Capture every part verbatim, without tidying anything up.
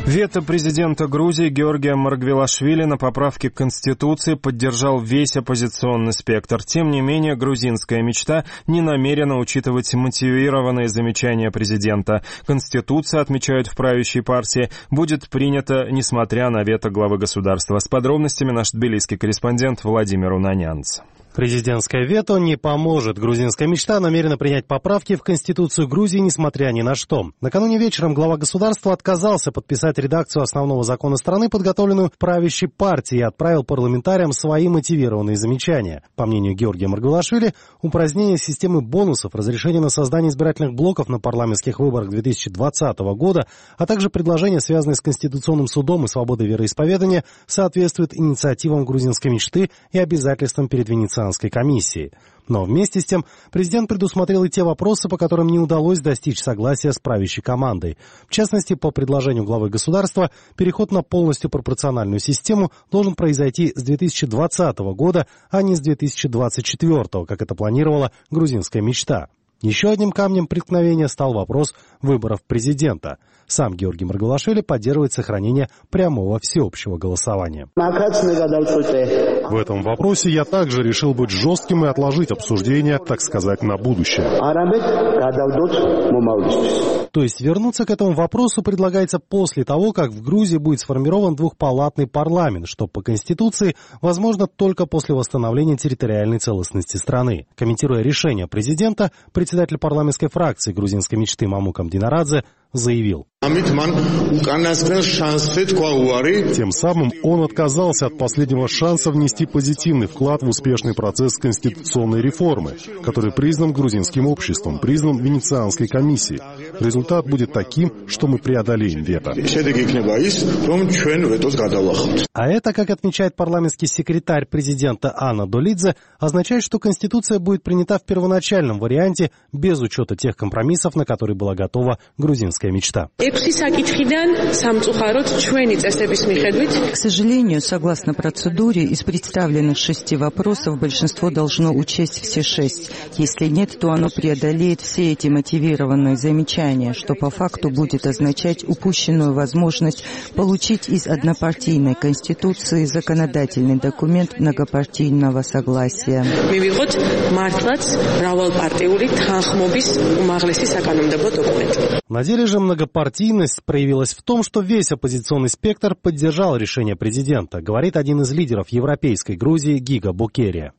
Вето президента Грузии Георгия Маргвелашвили на поправки к Конституции поддержал весь оппозиционный спектр. Тем не менее, грузинская мечта не намерена учитывать мотивированные замечания президента. Конституция, отмечают в правящей партии, будет принята несмотря на вето главы государства. С подробностями наш тбилисский корреспондент Владимир Унанянц. Президентское вето не поможет. Грузинская мечта намерена принять поправки в Конституцию Грузии, несмотря ни на что. Накануне вечером глава государства отказался подписать редакцию основного закона страны, подготовленную правящей партией, и отправил парламентариям свои мотивированные замечания. По мнению Георгия Маргвелашвили, упразднение системы бонусов, разрешение на создание избирательных блоков на парламентских выборах две тысячи двадцатого года, а также предложения, связанные с Конституционным судом и свободой вероисповедания, соответствуют инициативам грузинской мечты и обязательствам перед Венецианской комиссии. Но вместе с тем президент предусмотрел и те вопросы, по которым не удалось достичь согласия с правящей командой. В частности, по предложению главы государства, переход на полностью пропорциональную систему должен произойти с две тысячи двадцатого года, а не с две тысячи двадцать четвёртого, как это планировала грузинская мечта. Еще одним камнем преткновения стал вопрос выборов президента. Сам Георгий Маргвелашвили поддерживает сохранение прямого всеобщего голосования. В этом вопросе я также решил быть жестким и отложить обсуждение, так сказать, на будущее. То есть вернуться к этому вопросу предлагается после того, как в Грузии будет сформирован двухпалатный парламент, что по Конституции возможно только после восстановления территориальной целостности страны. Комментируя решение президента, председатель парламентской фракции грузинской мечты Мамукам Динарадзе заявил: Тем самым он отказался от последнего шанса внести позитивный вклад в успешный процесс конституционной реформы, который признан грузинским обществом, признан Венецианской комиссией. Результат будет таким, что мы преодолеем вето. А это, как отмечает парламентский секретарь президента Анна Долидзе, означает, что Конституция будет принята в первоначальном варианте без учета тех компромиссов, на которые была готова грузинская мечта. К сожалению, согласно процедуре, из представленных шести вопросов большинство должно учесть все шесть. Если нет, то оно преодолеет все эти мотивированные замечания, что по факту будет означать упущенную возможность получить из однопартийной конституции законодательный документ многопартийного согласия. На деле же многопартийность проявилась в том, что весь оппозиционный спектр поддержал решение президента, говорит один из лидеров европейской Грузии Гига Букерия.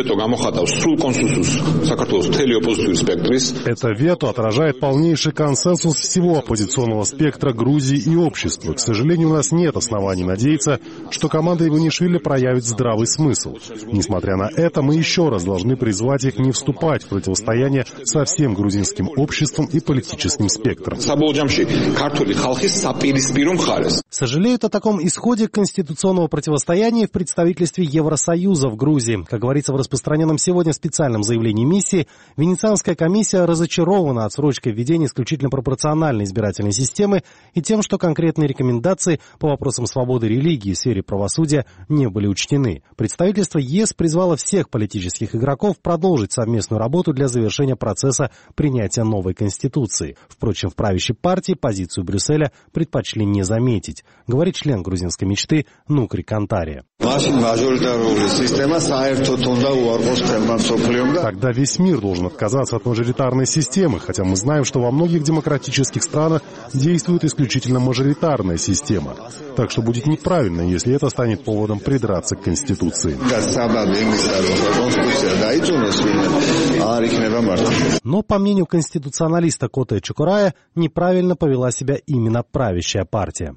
Это вето отражает полнейший консенсус всего оппозиционного спектра Грузии и общества. К сожалению, у нас нет оснований надеяться, что команда Иванишвили проявит здравый смысл. Несмотря на это, мы еще раз должны призвать их не вступать в противостояние со всем грузинским обществом и политическим спектром. Сожалеют о таком исходе конституционного противостояния в представительстве Евросоюза в Грузии. Как говорится в распространенном сегодня специальном заявлении миссии, Венецианская комиссия разочарована отсрочкой введения исключительно пропорциональной избирательной системы и тем, что конкретные рекомендации по вопросам свободы религии в сфере правосудия не были учтены. Представительство ЕС призвало всех политических игроков продолжить совместную работу для завершения процесса принятия новой конституции. Впрочем, в правящей партии позицию Брюсселя предпочли не заметить, говорит член грузинской мечты Нукри Кантария. Тогда весь мир должен отказаться от мажоритарной системы, хотя мы знаем, что во многих демократических странах действует исключительно мажоритарная система. Так что будет неправильно, если это станет поводом придраться к Конституции. Но, по мнению конституционалиста Коте Чукурая, неправильно повела себя именно правящая партия.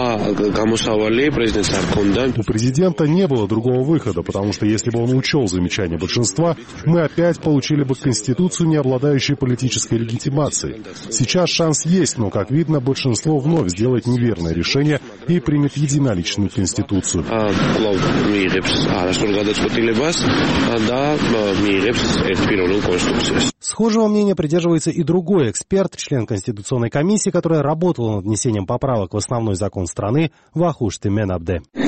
У президента не было другого выхода, потому что если бы он учел замечания большинства, мы опять получили бы Конституцию, не обладающую политической легитимацией. Сейчас шанс есть, но, как видно, большинство вновь сделает неверное решение и примет единоличную Конституцию. Схожего мнения придерживается и другой эксперт, член Конституционной комиссии, которая работала над внесением поправок в основной закон страны, Вахушти Менабде. К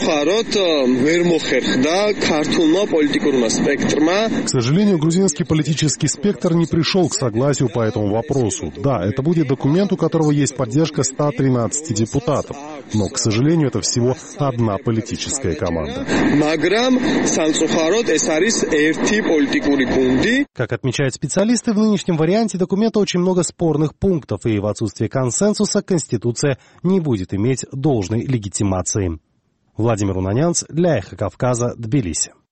сожалению, грузинский политический спектр не пришел к согласию по этому вопросу. Да, это будет документ, у которого есть поддержка ста тринадцати депутатов. Но, к сожалению, это всего одна политическая команда. Как отмечают специалисты, в нынешнем варианте документа очень много спорных пунктов, и в отсутствие консенсуса Конституция не будет иметь должной легитимации. Владимир Унанянц для Эхо Кавказа, Тбилиси.